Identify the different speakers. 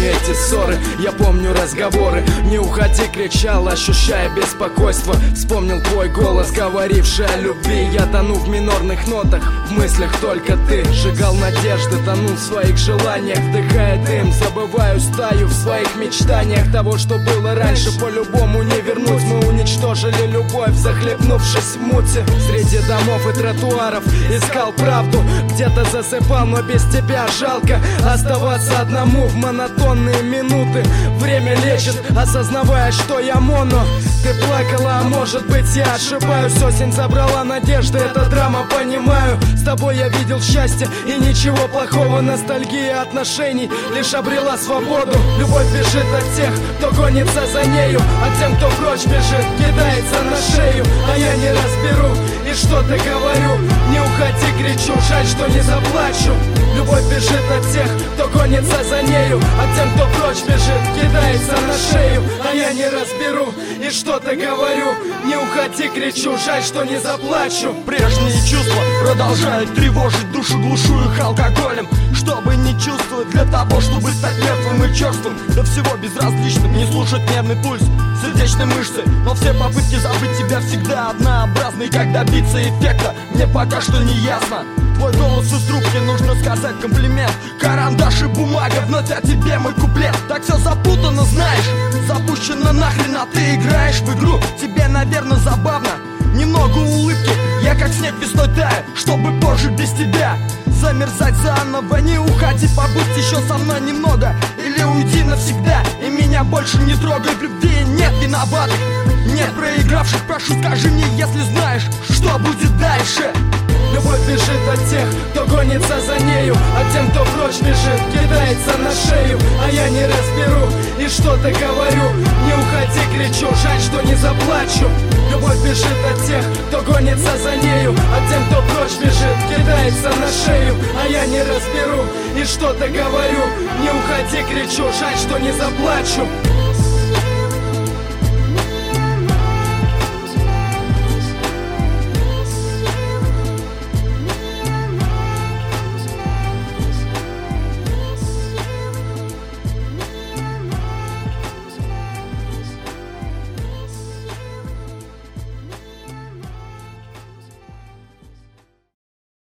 Speaker 1: эти ссоры. Я помню разговоры, не уходи, кричал, ощущая беспокойство. Вспомнил твой голос, говоривший о любви. Я тону в минорных нотах, в мыслях только ты. Сжигал надежды, тонул в своих желаниях, вдыхая дым, забываю, стаю в своих мечтаниях. Того, что было раньше, по-любому не вернуть. Мы уничтожили любовь, захлебнувшись в муте. Среди домов и тротуаров искал правду, где-то засыпал, но без тебя жалко оставаться одному в монотонные минуты. Время лечит, осознавая, что я моно. Ты плакала, а может быть я ошибаюсь. Осень забрала надежды, это драма, понимаю. С тобой я видел счастье и ничего плохого. Ностальгия отношений лишь обрела свободу. Любовь бежит от тех, кто гонится за нею, а тем, кто прочь бежит, кидается на шею. А я не разберу и что-то говорю. Не уходи, кричу, жаль, что не заплачу. Любовь бежит от тех, кто гонится за нею, а тем, кто прочь бежит, кидается на шею. А я не разберу и что-то говорю. Не уходи, кричу, жаль, что не заплачу.
Speaker 2: Прежние чувства продолжают тревожить душу, глушу их алкоголем, чтобы не чувствовать, для того, чтобы стать мертвым и черствым, до всего безразличным, не слушать нервный пульс сердечной мышцы. Но все попытки забыть тебя всегда однообразны. Как добиться эффекта, мне пока что не ясно. Твой голос из трубки, нужно сказать комплимент. Карандаш и бумага, вновь о тебе мой куплет. Так все запутано, знаешь, запущено нахрен, а ты играешь в игру. Тебе, наверное, забавно, немного улыбки. Я как снег весной таю, чтобы позже без тебя замерзать заново. Не уходи, побудь еще со мной немного, или уйди навсегда и меня больше не трогай. В любви нет виноватых, нет проигравших. Прошу, скажи мне, если знаешь, что будет дальше.
Speaker 1: Любовь бежит от тех, кто гонится за нею, а тем, кто прочь бежит, кидается на шею. А я не разберу и что-то говорю. Не уходи, кричу, жаль, что не заплачу. Любовь бежит от тех, кто гонится за нею, а тем, кто прочь бежит, кидается на шею. А я не разберу и что-то говорю. Не уходи, кричу, жаль, что не заплачу.